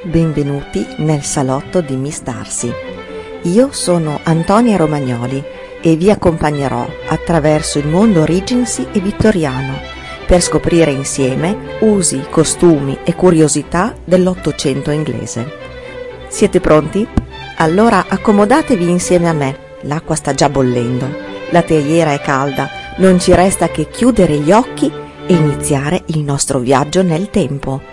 Benvenuti nel salotto di Miss Darcy. Io sono Antonia Romagnoli e vi accompagnerò attraverso il mondo Regency e vittoriano per scoprire insieme usi, costumi e curiosità dell'Ottocento inglese. Siete pronti? Allora accomodatevi insieme a me, l'acqua sta già bollendo, la teiera è calda, non ci resta che chiudere gli occhi e iniziare il nostro viaggio nel tempo.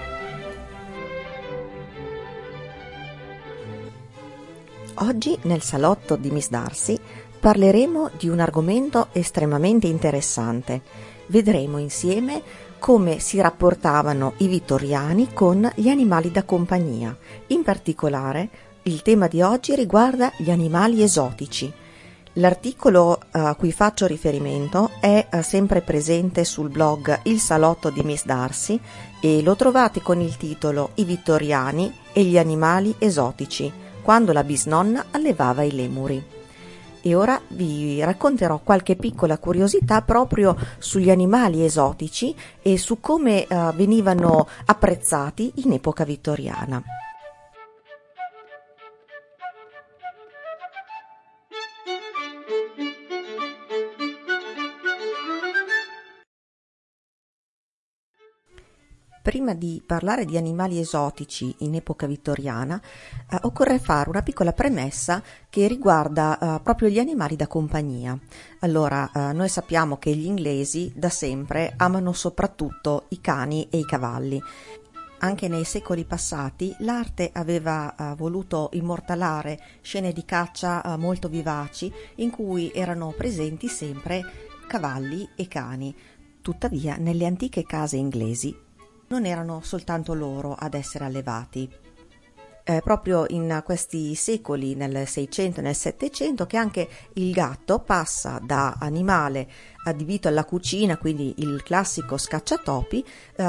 Oggi nel salotto di Miss Darcy parleremo di un argomento estremamente interessante. Vedremo insieme come si rapportavano i vittoriani con gli animali da compagnia. In particolare, il tema di oggi riguarda gli animali esotici. L'articolo a cui faccio riferimento è sempre presente sul blog Il Salotto di Miss Darcy e lo trovate con il titolo I vittoriani e gli animali esotici, quando la bisnonna allevava i lemuri. E ora vi racconterò qualche piccola curiosità proprio sugli animali esotici e su come venivano apprezzati in epoca vittoriana. Prima di parlare di animali esotici in epoca vittoriana, occorre fare una piccola premessa che riguarda proprio gli animali da compagnia. Allora, noi sappiamo che gli inglesi da sempre amano soprattutto i cani e i cavalli. Anche nei secoli passati l'arte aveva voluto immortalare scene di caccia molto vivaci in cui erano presenti sempre cavalli e cani. Tuttavia, nelle antiche case inglesi non erano soltanto loro ad essere allevati. Proprio in questi secoli, nel 600 e nel 700, che anche il gatto passa da animale adibito alla cucina, quindi il classico scacciatopi,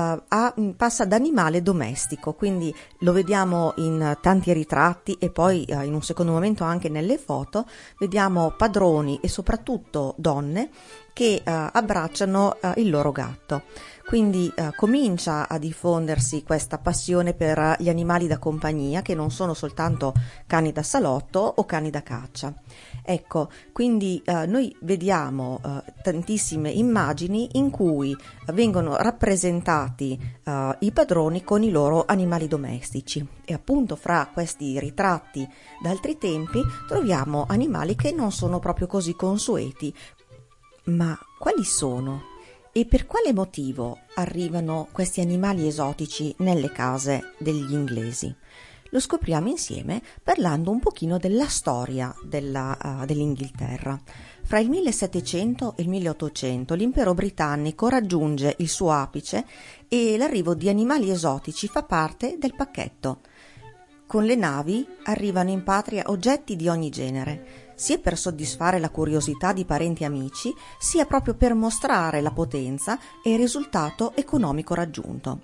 passa da animale domestico, quindi lo vediamo in tanti ritratti e poi in un secondo momento anche nelle foto, vediamo padroni e soprattutto donne che abbracciano il loro gatto. Quindi comincia a diffondersi questa passione per gli animali da compagnia, che non sono soltanto cani da salotto o cani da caccia. Ecco, quindi noi vediamo tantissime immagini in cui vengono rappresentati i padroni con i loro animali domestici e appunto fra questi ritratti d'altri tempi troviamo animali che non sono proprio così consueti. Ma quali sono? E per quale motivo arrivano questi animali esotici nelle case degli inglesi? Lo scopriamo insieme parlando un pochino della storia dell'Inghilterra. Fra il 1700 e il 1800 l'impero britannico raggiunge il suo apice e l'arrivo di animali esotici fa parte del pacchetto. Con le navi arrivano in patria oggetti di ogni genere, sia per soddisfare la curiosità di parenti e amici, sia proprio per mostrare la potenza e il risultato economico raggiunto.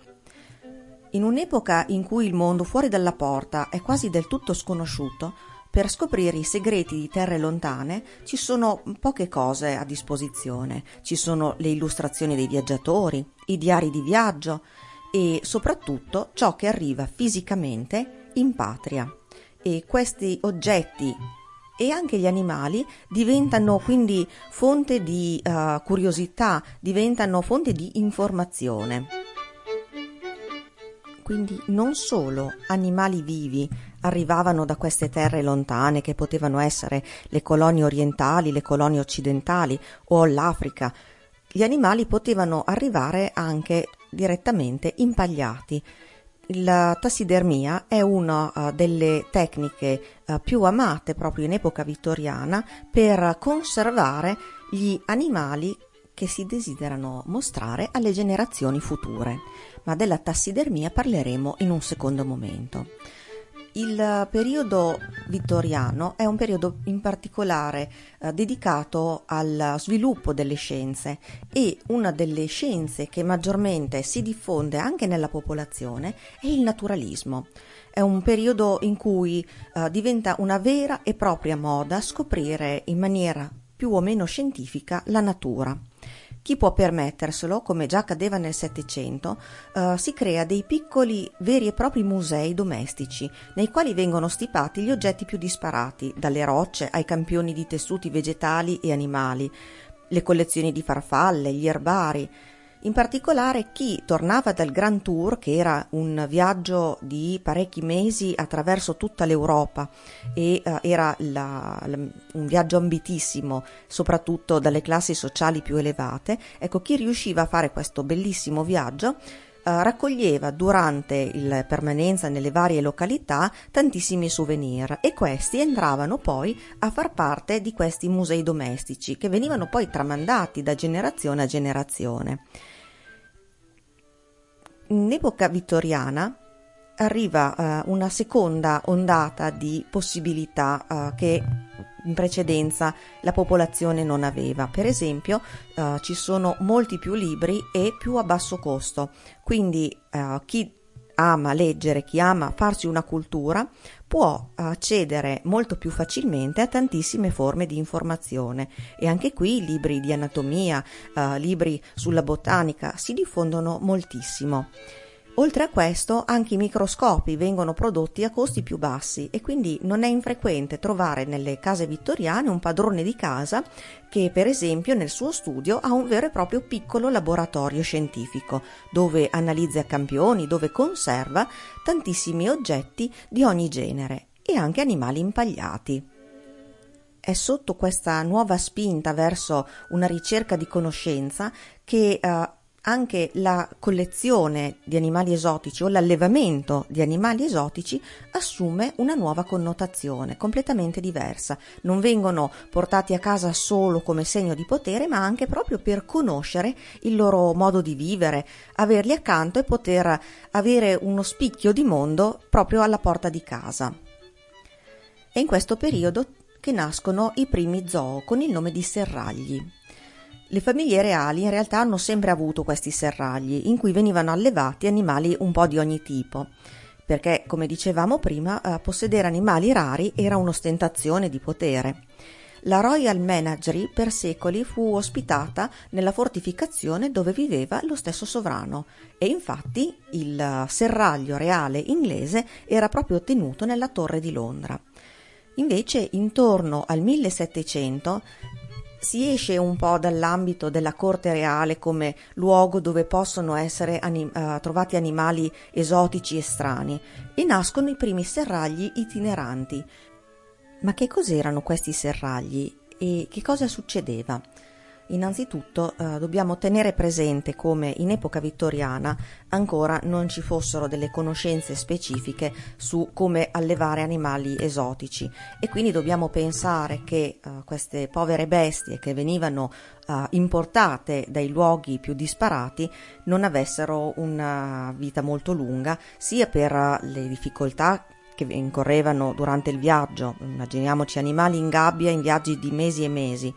In un'epoca in cui il mondo fuori dalla porta è quasi del tutto sconosciuto, per scoprire i segreti di terre lontane ci sono poche cose a disposizione. Ci sono le illustrazioni dei viaggiatori, i diari di viaggio e soprattutto ciò che arriva fisicamente in patria. E questi oggetti e anche gli animali diventano quindi fonte di curiosità, diventano fonte di informazione. Quindi non solo animali vivi arrivavano da queste terre lontane che potevano essere le colonie orientali, le colonie occidentali o l'Africa, gli animali potevano arrivare anche direttamente impagliati. La tassidermia è una delle tecniche più amate proprio in epoca vittoriana per conservare gli animali che si desiderano mostrare alle generazioni future, ma della tassidermia parleremo in un secondo momento. Il periodo vittoriano è un periodo in particolare dedicato al sviluppo delle scienze e una delle scienze che maggiormente si diffonde anche nella popolazione è il naturalismo. È un periodo in cui diventa una vera e propria moda scoprire in maniera più o meno scientifica la natura. Chi può permetterselo, come già accadeva nel Settecento, si crea dei piccoli veri e propri musei domestici, nei quali vengono stipati gli oggetti più disparati, dalle rocce ai campioni di tessuti vegetali e animali, le collezioni di farfalle, gli erbari. In particolare chi tornava dal Grand Tour, che era un viaggio di parecchi mesi attraverso tutta l'Europa e era un viaggio ambitissimo, soprattutto dalle classi sociali più elevate, ecco, chi riusciva a fare questo bellissimo viaggio raccoglieva durante la permanenza nelle varie località tantissimi souvenir, e questi entravano poi a far parte di questi musei domestici che venivano poi tramandati da generazione a generazione. In epoca vittoriana arriva una seconda ondata di possibilità che in precedenza la popolazione non aveva. Per esempio, ci sono molti più libri e più a basso costo, quindi chi ama leggere, chi ama farsi una cultura, può accedere molto più facilmente a tantissime forme di informazione, e anche qui libri di anatomia, libri sulla botanica si diffondono moltissimo. Oltre a questo, anche i microscopi vengono prodotti a costi più bassi, e quindi non è infrequente trovare nelle case vittoriane un padrone di casa che, per esempio, nel suo studio ha un vero e proprio piccolo laboratorio scientifico, dove analizza campioni, dove conserva tantissimi oggetti di ogni genere e anche animali impagliati. È sotto questa nuova spinta verso una ricerca di conoscenza che anche la collezione di animali esotici o l'allevamento di animali esotici assume una nuova connotazione completamente diversa. Non vengono portati a casa solo come segno di potere, ma anche proprio per conoscere il loro modo di vivere, averli accanto e poter avere uno spicchio di mondo proprio alla porta di casa. È in questo periodo che nascono i primi zoo con il nome di serragli. Le famiglie reali in realtà hanno sempre avuto questi serragli in cui venivano allevati animali un po' di ogni tipo, perché, come dicevamo prima, possedere animali rari era un'ostentazione di potere. La Royal Menagerie per secoli fu ospitata nella fortificazione dove viveva lo stesso sovrano, e infatti il serraglio reale inglese era proprio tenuto nella Torre di Londra. Invece, intorno al 1700 si esce un po' dall'ambito della corte reale come luogo dove possono essere trovati animali esotici e strani, e nascono i primi serragli itineranti. Ma che cos'erano questi serragli e che cosa succedeva? Innanzitutto dobbiamo tenere presente come in epoca vittoriana ancora non ci fossero delle conoscenze specifiche su come allevare animali esotici, e quindi dobbiamo pensare che queste povere bestie che venivano importate dai luoghi più disparati non avessero una vita molto lunga, sia per le difficoltà che incorrevano durante il viaggio. Immaginiamoci animali in gabbia in viaggi di mesi e mesi,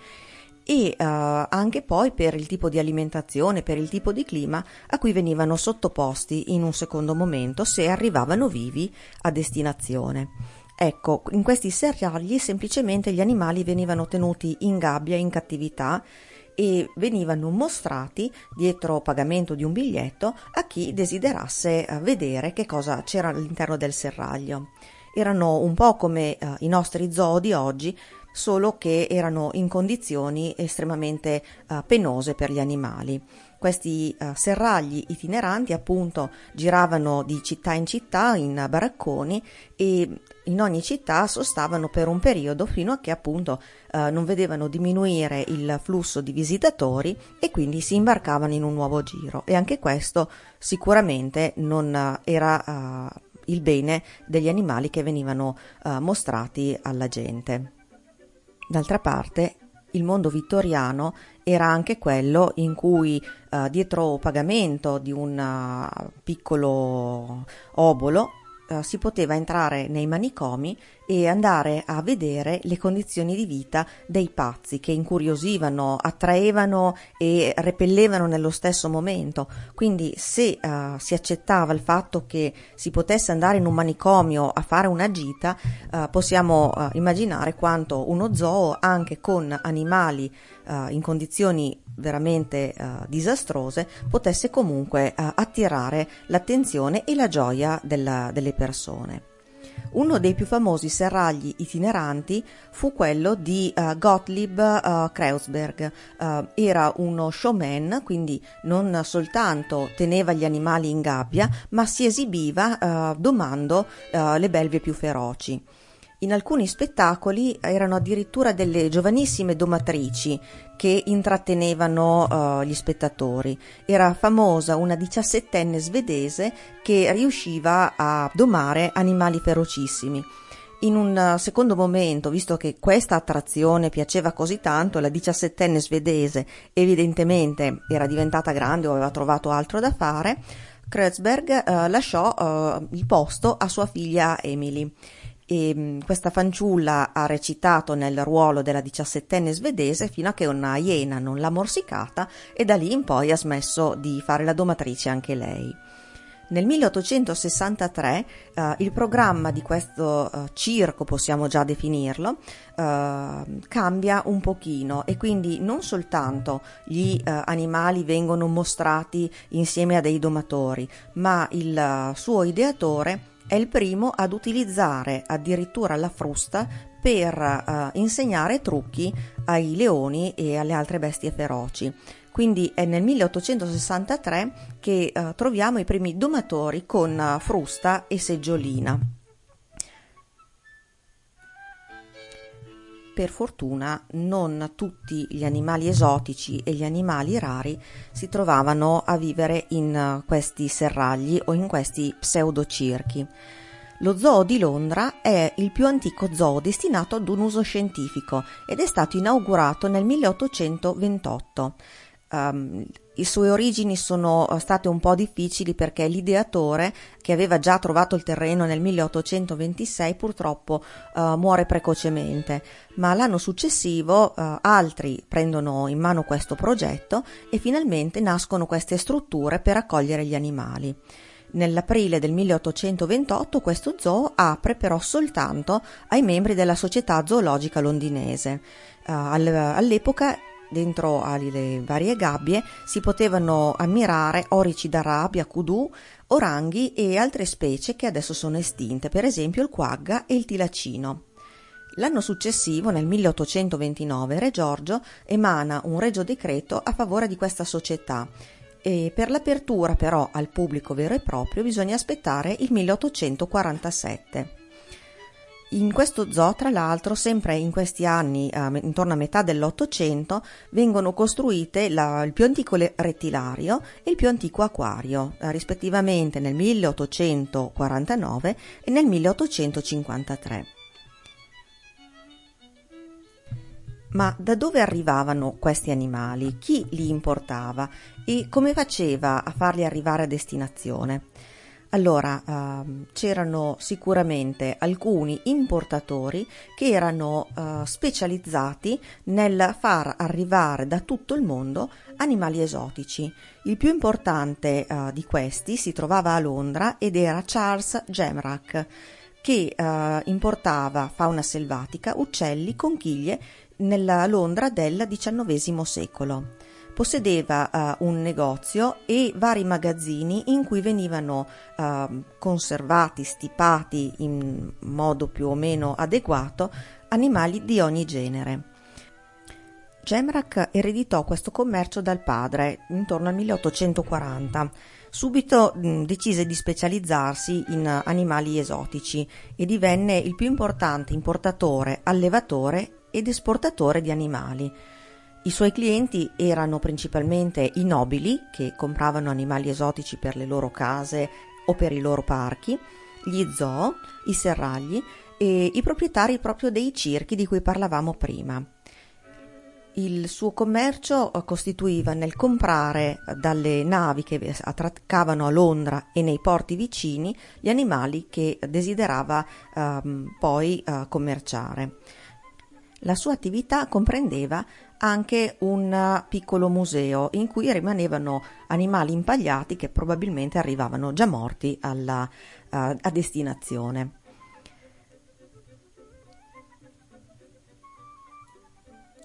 e anche poi per il tipo di alimentazione, per il tipo di clima a cui venivano sottoposti in un secondo momento se arrivavano vivi a destinazione. Ecco, in questi serragli semplicemente gli animali venivano tenuti in gabbia, in cattività, e venivano mostrati dietro pagamento di un biglietto a chi desiderasse vedere che cosa c'era all'interno del serraglio. Erano un po' come i nostri zoo di oggi, solo che erano in condizioni estremamente penose per gli animali. Questi serragli itineranti appunto giravano di città in città in baracconi, e in ogni città sostavano per un periodo fino a che appunto non vedevano diminuire il flusso di visitatori, e quindi si imbarcavano in un nuovo giro, e anche questo sicuramente non era il bene degli animali che venivano mostrati alla gente. D'altra parte, il mondo vittoriano era anche quello in cui dietro pagamento di un piccolo obolo si poteva entrare nei manicomi e andare a vedere le condizioni di vita dei pazzi, che incuriosivano, attraevano e repellevano nello stesso momento. Quindi se si accettava il fatto che si potesse andare in un manicomio a fare una gita, possiamo immaginare quanto uno zoo, anche con animali in condizioni veramente disastrose, potesse comunque attirare l'attenzione e la gioia delle persone. Uno dei più famosi serragli itineranti fu quello di Gottlieb Kreuzberg. Era uno showman, quindi non soltanto teneva gli animali in gabbia, ma si esibiva domando le belve più feroci. In alcuni spettacoli erano addirittura delle giovanissime domatrici che intrattenevano gli spettatori. Era famosa una 17enne svedese che riusciva a domare animali ferocissimi. In un secondo momento, visto che questa attrazione piaceva così tanto, la 17enne svedese evidentemente era diventata grande o aveva trovato altro da fare, Kreuzberg lasciò il posto a sua figlia Emily. E questa fanciulla ha recitato nel ruolo della 17enne svedese fino a che una iena non l'ha morsicata e da lì in poi ha smesso di fare la domatrice anche lei. Nel 1863 il programma di questo circo, possiamo già definirlo, cambia un pochino e quindi non soltanto gli animali vengono mostrati insieme a dei domatori, ma il suo ideatore è il primo ad utilizzare addirittura la frusta per insegnare trucchi ai leoni e alle altre bestie feroci. Quindi è nel 1863 che troviamo i primi domatori con frusta e seggiolina. Per fortuna non tutti gli animali esotici e gli animali rari si trovavano a vivere in questi serragli o in questi pseudocirchi. Lo zoo di Londra è il più antico zoo destinato ad un uso scientifico ed è stato inaugurato nel 1828. Le sue origini sono state un po' difficili perché l'ideatore, che aveva già trovato il terreno nel 1826, purtroppo muore precocemente, ma l'anno successivo altri prendono in mano questo progetto e finalmente nascono queste strutture per accogliere gli animali. Nell'aprile del 1828 questo zoo apre però soltanto ai membri della Società Zoologica Londinese. All'epoca dentro alle varie gabbie si potevano ammirare orici d'Arabia, kudu, oranghi e altre specie che adesso sono estinte, per esempio il quagga e il tilacino. L'anno successivo, nel 1829, Re Giorgio emana un regio decreto a favore di questa società e per l'apertura però al pubblico vero e proprio bisogna aspettare il 1847. In questo zoo, tra l'altro, sempre in questi anni, intorno a metà dell'Ottocento, vengono costruite il più antico rettilario e il più antico acquario, rispettivamente nel 1849 e nel 1853. Ma da dove arrivavano questi animali? Chi li importava? E come faceva a farli arrivare a destinazione? Allora, c'erano sicuramente alcuni importatori che erano specializzati nel far arrivare da tutto il mondo animali esotici. Il più importante di questi si trovava a Londra ed era Charles Jamrach, che importava fauna selvatica, uccelli, conchiglie nella Londra del XIX secolo. Possedeva un negozio e vari magazzini in cui venivano conservati, stipati in modo più o meno adeguato animali di ogni genere. Jamrach ereditò questo commercio dal padre intorno al 1840. Subito decise di specializzarsi in animali esotici e divenne il più importante importatore, allevatore ed esportatore di animali. I suoi clienti erano principalmente i nobili, che compravano animali esotici per le loro case o per i loro parchi, gli zoo, i serragli e i proprietari proprio dei circhi di cui parlavamo prima. Il suo commercio costituiva nel comprare dalle navi che attraccavano a Londra e nei porti vicini gli animali che desiderava poi commerciare. La sua attività comprendeva anche un piccolo museo in cui rimanevano animali impagliati che probabilmente arrivavano già morti a destinazione.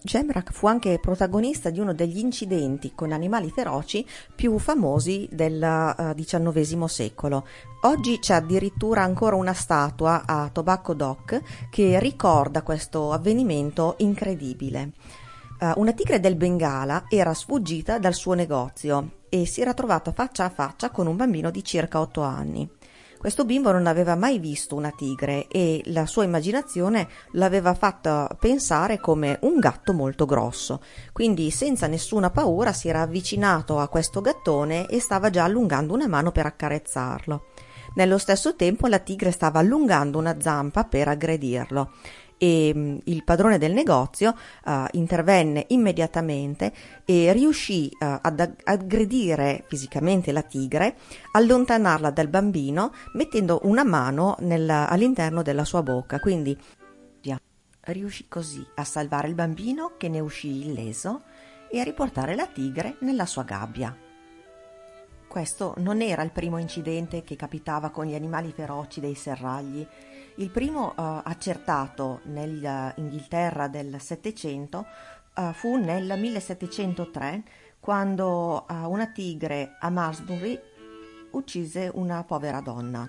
Gemrak fu anche protagonista di uno degli incidenti con animali feroci più famosi del XIX secolo. Oggi c'è addirittura ancora una statua a Tobacco Dock che ricorda questo avvenimento incredibile. Una tigre del Bengala era sfuggita dal suo negozio e si era trovata faccia a faccia con un bambino di circa 8 anni. Questo bimbo non aveva mai visto una tigre e la sua immaginazione l'aveva fatta pensare come un gatto molto grosso. Quindi, senza nessuna paura, si era avvicinato a questo gattone e stava già allungando una mano per accarezzarlo. Nello stesso tempo la tigre stava allungando una zampa per aggredirlo e il padrone del negozio intervenne immediatamente e riuscì ad aggredire fisicamente la tigre, allontanarla dal bambino mettendo una mano all'interno della sua bocca. Quindi riuscì così a salvare il bambino, che ne uscì illeso, e a riportare la tigre nella sua gabbia. Questo non era il primo incidente che capitava con gli animali feroci dei serragli. Il primo accertato nell'Inghilterra del Settecento fu nel 1703, quando una tigre a Malmesbury uccise una povera donna.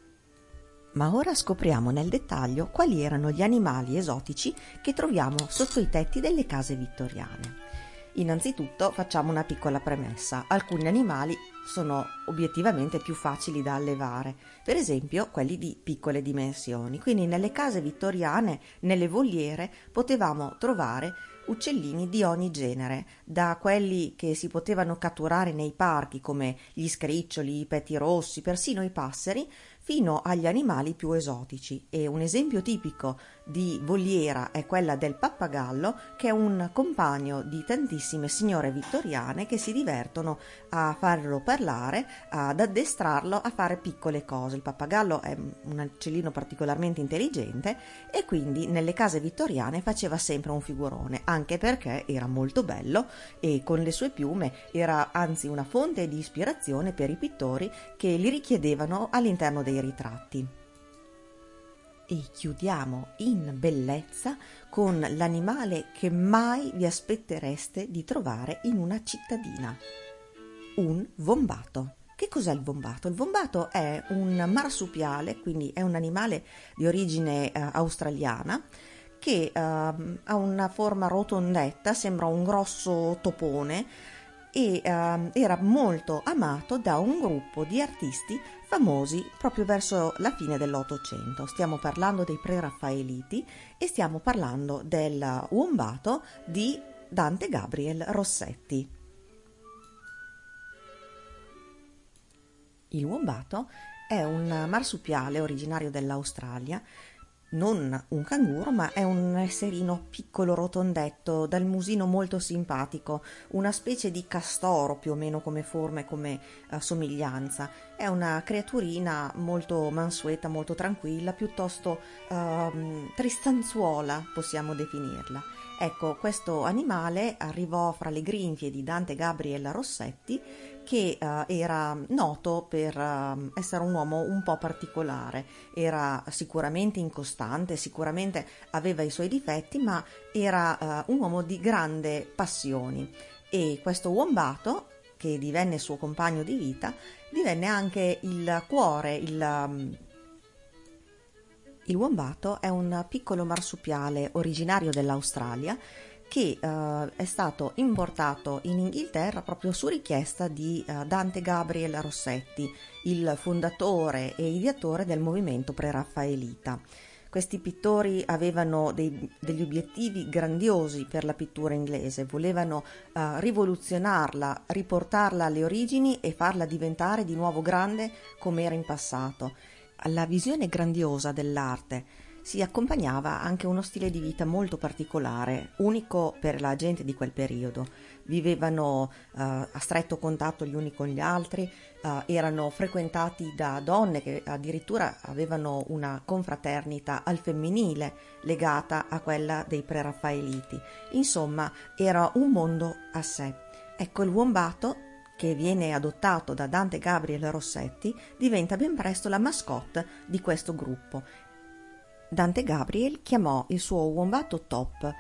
Ma ora scopriamo nel dettaglio quali erano gli animali esotici che troviamo sotto i tetti delle case vittoriane. Innanzitutto facciamo una piccola premessa. Alcuni animali sono obiettivamente più facili da allevare, per esempio quelli di piccole dimensioni. Quindi nelle case vittoriane, nelle voliere, potevamo trovare uccellini di ogni genere, da quelli che si potevano catturare nei parchi come gli scriccioli, i petirossi, persino i passeri, fino agli animali più esotici. E un esempio tipico di voliera è quella del pappagallo, che è un compagno di tantissime signore vittoriane che si divertono a farlo parlare, ad addestrarlo a fare piccole cose. Il pappagallo è un uccellino particolarmente intelligente e quindi nelle case vittoriane faceva sempre un figurone, anche perché era molto bello e con le sue piume era anzi una fonte di ispirazione per i pittori che li richiedevano all'interno dei ritratti. E chiudiamo in bellezza con l'animale che mai vi aspettereste di trovare in una cittadina: un wombato. Che cos'è il wombato? Il wombato è un marsupiale, quindi è un animale di origine australiana, che ha una forma rotondetta, sembra un grosso topone, e era molto amato da un gruppo di artisti famosi proprio verso la fine dell'Ottocento. Stiamo parlando dei preraffaeliti e stiamo parlando del wombato di Dante Gabriel Rossetti. Il wombato è un marsupiale originario dell'Australia, non un canguro, ma è un esserino piccolo rotondetto, dal musino molto simpatico, una specie di castoro più o meno come forma e come somiglianza. È una creaturina molto mansueta, molto tranquilla, piuttosto tristanzuola possiamo definirla. Ecco, questo animale arrivò fra le grinfie di Dante Gabriel Rossetti, che era noto per essere un uomo un po' particolare. Era sicuramente incostante, sicuramente aveva i suoi difetti, ma era un uomo di grande passioni. E questo wombato, che divenne suo compagno di vita, divenne anche il cuore. Il wombato è un piccolo marsupiale originario dell'Australia che è stato importato in Inghilterra proprio su richiesta di Dante Gabriel Rossetti, il fondatore e ideatore del movimento preraffaelita. Questi pittori avevano degli obiettivi grandiosi per la pittura inglese, volevano rivoluzionarla, riportarla alle origini e farla diventare di nuovo grande come era in passato. Alla visione grandiosa dell'arte si accompagnava anche uno stile di vita molto particolare, unico per la gente di quel periodo. Vivevano a stretto contatto gli uni con gli altri, erano frequentati da donne che addirittura avevano una confraternita al femminile legata a quella dei preraffaeliti. Insomma, era un mondo a sé. Ecco, il wombato, che viene adottato da Dante Gabriel Rossetti, diventa ben presto la mascotte di questo gruppo. Dante Gabriel chiamò il suo wombato Top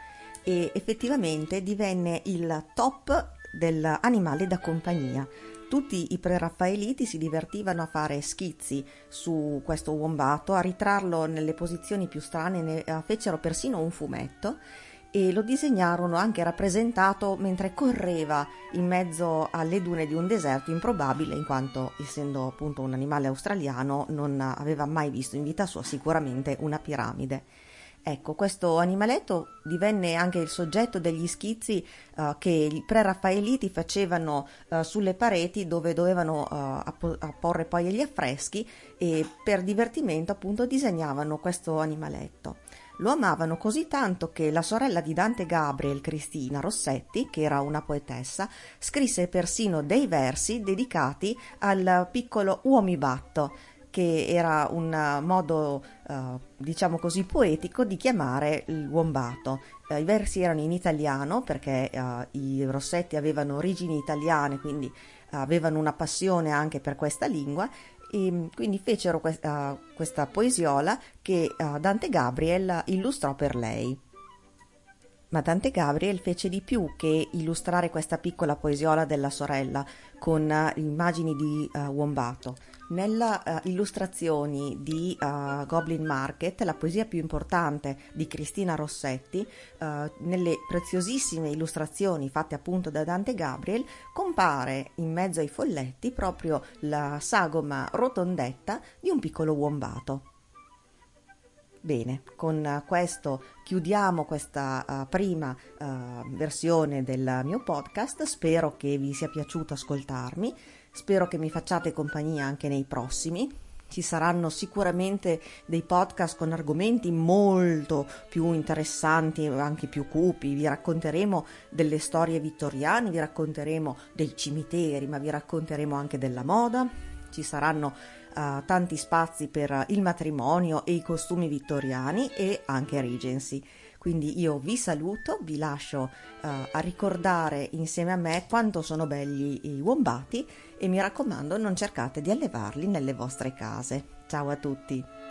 e effettivamente divenne il top dell'animale da compagnia. Tutti i preraffaeliti si divertivano a fare schizzi su questo wombato, a ritrarlo nelle posizioni più strane, ne fecero persino un fumetto e lo disegnarono anche rappresentato mentre correva in mezzo alle dune di un deserto improbabile, in quanto, essendo appunto un animale australiano, non aveva mai visto in vita sua sicuramente una piramide. Ecco, questo animaletto divenne anche il soggetto degli schizzi che i preraffaeliti facevano sulle pareti dove dovevano apporre poi gli affreschi, e per divertimento appunto disegnavano questo animaletto. Lo amavano così tanto che la sorella di Dante Gabriel, Cristina Rossetti, che era una poetessa, scrisse persino dei versi dedicati al piccolo uomibatto, che era un modo, diciamo così, poetico di chiamare il wombato. I versi erano in italiano perché i Rossetti avevano origini italiane, quindi avevano una passione anche per questa lingua, e quindi fecero questa poesiola che Dante Gabriel illustrò per lei. Ma Dante Gabriel fece di più che illustrare questa piccola poesiola della sorella con immagini di wombato. Nelle illustrazioni di Goblin Market, la poesia più importante di Cristina Rossetti, nelle preziosissime illustrazioni fatte appunto da Dante Gabriel, compare in mezzo ai folletti proprio la sagoma rotondetta di un piccolo wombato. Bene, con questo chiudiamo questa prima versione del mio podcast. Spero che vi sia piaciuto ascoltarmi, spero che mi facciate compagnia anche nei prossimi. Ci saranno sicuramente dei podcast con argomenti molto più interessanti e anche più cupi. Vi racconteremo delle storie vittoriane, vi racconteremo dei cimiteri, ma vi racconteremo anche della moda. Ci saranno tanti spazi per il matrimonio e i costumi vittoriani e anche Regency. Quindi io vi saluto, vi lascio a ricordare insieme a me quanto sono belli i wombati, e mi raccomando, non cercate di allevarli nelle vostre case. Ciao a tutti!